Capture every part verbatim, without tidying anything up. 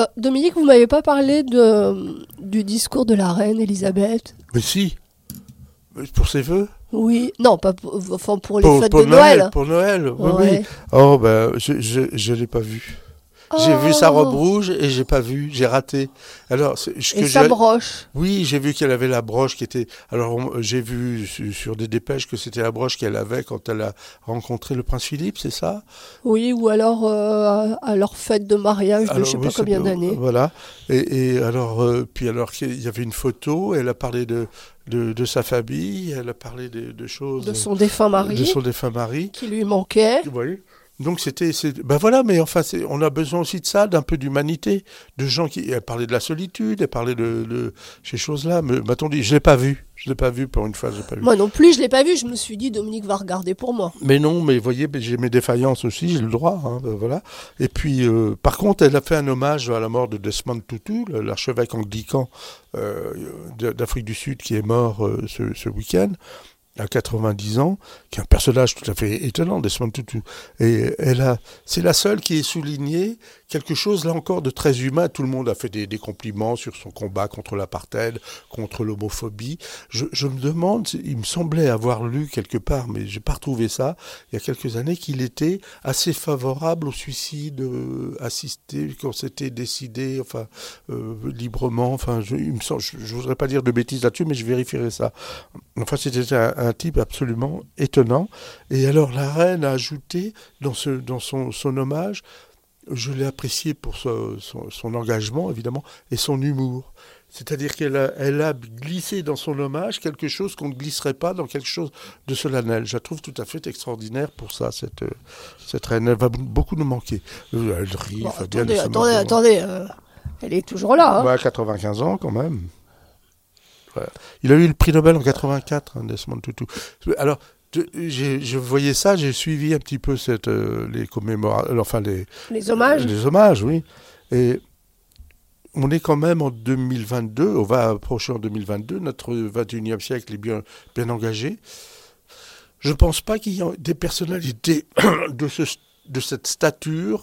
Dominique, vous m'avez pas parlé de, du discours de la reine Elisabeth. Mais si, pour ses vœux. Oui, non, pas pour, enfin pour les pour, fêtes pour de Noël, Noël. Pour Noël, oui, Ouais. oui. Oh, ben, je je, je l'ai pas vu. Oh. J'ai vu sa robe rouge et j'ai pas vu, j'ai raté. Alors, ce Et que sa j'ai- broche. Oui, j'ai vu qu'elle avait la broche qui était. Alors, on- j'ai vu su- sur des dépêches que c'était la broche qu'elle avait quand elle a rencontré le prince Philippe, c'est ça? Oui, ou alors euh, à leur fête de mariage de Alors, je sais oui, pas c'est- combien d'années. Voilà. Et, et alors, euh, puis alors, il y avait une photo. Elle a parlé de de, de sa famille. Elle a parlé de, de choses. De son défunt mari, De son défunt mari. qui lui manquait. Vous voyez. Donc c'était, c'est- ben voilà, mais enfin, c'est, on a besoin aussi de ça, d'un peu d'humanité, de gens qui, elle parlait de la solitude, elle parlait de, de ces choses-là. Mais m'a-t-on dit, je l'ai pas vu, je l'ai pas vu pour une fois, je l'ai pas vu. Moi non plus, je l'ai pas vu. Je me suis dit, Dominique va regarder pour moi. Mais non, mais vous voyez, ben, j'ai mes défaillances aussi, j'ai le droit, hein, ben voilà. Et puis, euh, par contre, elle a fait un hommage à la mort de Desmond Tutu, le- l'archevêque anglican euh, de- d'Afrique du Sud qui est mort euh, ce, ce week-end. À quatre-vingt-dix ans, qui est un personnage tout à fait étonnant, Desmond Tutu. Et elle a, c'est la seule qui ait souligné quelque chose, là encore, de très humain. Tout le monde a fait des, des compliments sur son combat contre l'apartheid, contre l'homophobie. Je, je me demande, il me semblait avoir lu quelque part, mais j'ai pas retrouvé ça, il y a quelques années, qu'il était assez favorable au suicide euh, assisté, quand c'était décidé, enfin, euh, librement. Enfin, je, il me semble, je, je voudrais pas dire de bêtises là-dessus, mais je vérifierai ça. Enfin, c'était un, un type absolument étonnant. Et alors, la reine a ajouté dans, ce, dans son, son hommage, je l'ai apprécié pour ce- son, son engagement, évidemment, et son humour. C'est-à-dire qu'elle a, elle a glissé dans son hommage quelque chose qu'on ne glisserait pas dans quelque chose de solennel. Je la trouve tout à fait extraordinaire pour ça, cette, euh, cette reine. Elle va beaucoup nous manquer. Euh, Elle rit, Bon, Fabien, attendez, elle se attendez, moque de moi. attendez. euh, elle est toujours là. Hein. Ouais, quatre-vingt-quinze ans quand même. Ouais. Il a eu le prix Nobel en quatre-vingt-quatre, hein, Desmond Tutu. Alors, je, j'ai- je voyais ça, j'ai suivi un petit peu cette, euh, les commémorations, enfin les, Les hommages. les hommages, oui. Et on est quand même en deux mille vingt-deux, on va approcher en deux mille vingt-deux, notre vingt et unième siècle est bien, bien engagé. Je ne pense pas qu'il y ait des personnalités de, ce, de cette stature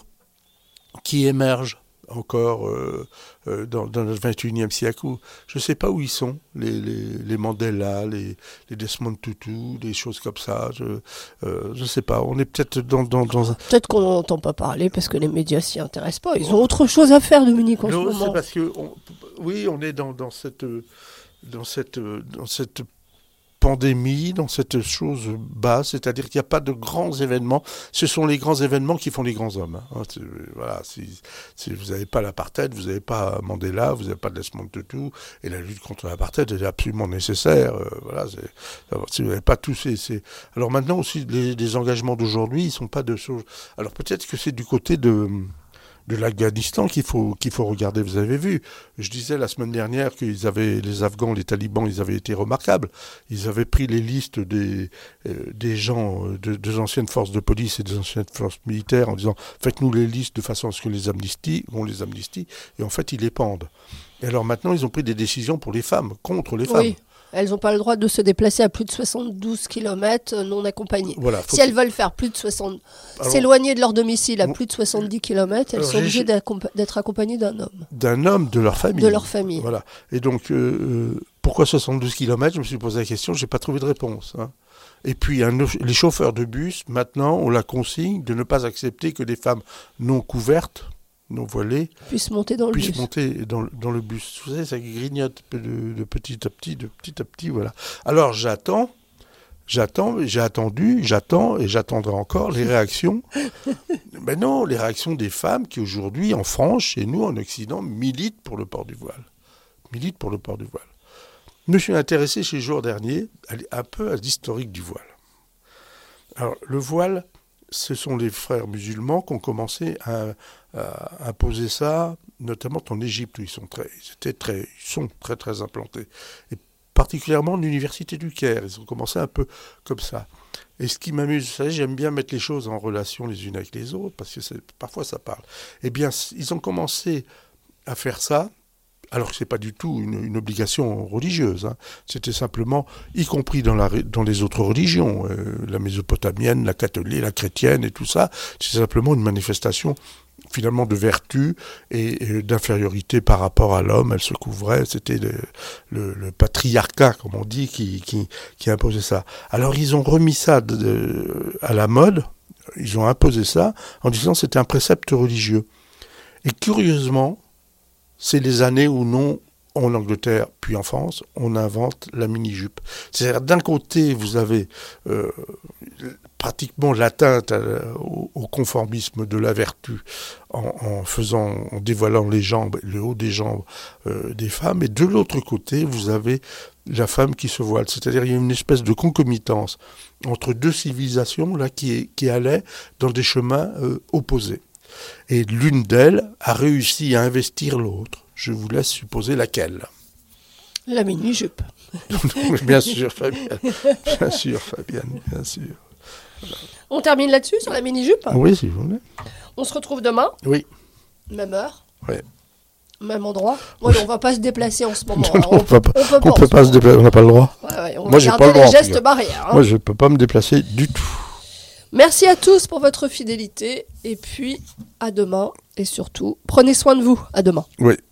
qui émergent encore euh, euh, dans, dans notre vingt et unième siècle. Où, je ne sais pas où ils sont, les, les, les Mandela, les, les Desmond Tutu, des choses comme ça. Je ne euh, sais pas, on est peut-être dans, dans, dans un... Peut-être qu'on n'entend pas parler parce que les médias s'y intéressent pas. Ils ont autre chose à faire, Dominique, en Non, ce c'est moment. parce que, on, oui, on est dans, dans cette... Dans cette, dans cette pandémie, dans cette chose basse, c'est-à-dire qu'il n'y a pas de grands événements. Ce sont les grands événements qui font les grands hommes. Hein. C'est, voilà, si, si vous n'avez pas l'apartheid, vous n'avez pas Mandela, vous n'avez pas Desmond Tutu, et la lutte contre l'apartheid est absolument nécessaire. Euh, voilà, c'est, si vous n'avez pas tous ces, ces... Alors maintenant aussi, les, les engagements d'aujourd'hui, ils sont pas de choses... Alors peut-être que c'est du côté de... de l'Afghanistan qu'il faut, qu'il faut regarder. Vous avez vu, je disais la semaine dernière qu'ils avaient, les Afghans, les talibans, ils avaient été remarquables. Ils avaient pris les listes des, euh, des gens, de, des anciennes forces de police et des anciennes forces militaires en disant faites-nous les listes de façon à ce que les amnisties, on les amnistie, et en fait ils les pendent. Et alors maintenant ils ont pris des décisions pour les femmes, contre les femmes. Oui. Elles n'ont pas le droit de se déplacer à plus de soixante-douze kilomètres non accompagnées. Voilà, si elles veulent faire plus de soixante... Alors, s'éloigner de leur domicile à bon, plus de soixante-dix kilomètres, elles alors, sont j'ai- obligées d'accompa- d'être accompagnées d'un homme. d'un homme de leur famille. De leur famille. Voilà. Et donc, euh, pourquoi soixante-douze kilomètres? Je me suis posé la question, je n'ai pas trouvé de réponse. Hein. Et puis, un, les chauffeurs de bus, maintenant, ont la consigne de ne pas accepter que des femmes non couvertes, non voilées, Puissent monter dans le puissent bus. monter dans, dans le bus. Vous savez, ça grignote de, de petit à petit, de petit à petit, voilà. Alors, j'attends, j'attends, j'ai attendu, j'attends et j'attendrai encore les réactions. Ben non, les réactions des femmes qui aujourd'hui, en France, chez nous, en Occident, militent pour le port du voile. Militent pour le port du voile. Je me suis intéressé ces jours derniers un peu à l'historique du voile. Alors, le voile, ce sont les frères musulmans qui ont commencé à, à imposer ça, notamment en Égypte, où ils sont très, ils étaient très, ils sont très très implantés, et particulièrement l'université du Caire. Ils ont commencé un peu comme ça. Et ce qui m'amuse, vous savez, j'aime bien mettre les choses en relation les unes avec les autres, parce que c'est, parfois ça parle. Eh bien, ils ont commencé à faire ça, alors que ce n'est pas du tout une, une obligation religieuse. Hein. C'était simplement, y compris dans, la, dans les autres religions, euh, la mésopotamienne, la catholique, la chrétienne et tout ça, c'est simplement une manifestation finalement de vertu et, et d'infériorité par rapport à l'homme. Elle se couvrait, c'était le, le, le patriarcat, comme on dit, qui, qui, qui imposait ça. Alors ils ont remis ça de, de, à la mode, ils ont imposé ça en disant que c'était un précepte religieux. Et curieusement, c'est les années où non, en Angleterre, puis en France, on invente la mini-jupe. C'est-à-dire, d'un côté, vous avez euh, pratiquement l'atteinte à, au, au conformisme de la vertu en, en faisant, en dévoilant les jambes, le haut des jambes euh, des femmes, et de l'autre côté, vous avez la femme qui se voile. C'est-à-dire, il y a une espèce de concomitance entre deux civilisations là qui, qui allaient dans des chemins euh, opposés. Et l'une d'elles a réussi à investir l'autre. Je vous laisse supposer laquelle. La mini-jupe. Bien sûr, Fabienne. Bien sûr, Fabienne, bien sûr. Voilà. On termine là-dessus, sur la mini-jupe ? Oui, si vous voulez. On se retrouve demain ? Oui. Même heure ? Oui. Même endroit ? Ouais, oui. On ne va pas se déplacer en ce moment. Non, non, on ne peut pas, on peut on peut pas se déplacer, on n'a pas le droit. Ouais, ouais, on Moi, j'ai pas le droit. les gestes barrières. Hein. Moi, je ne peux pas me déplacer du tout. Merci à tous pour votre fidélité. Et puis, à demain. Et surtout, prenez soin de vous. À demain. Oui.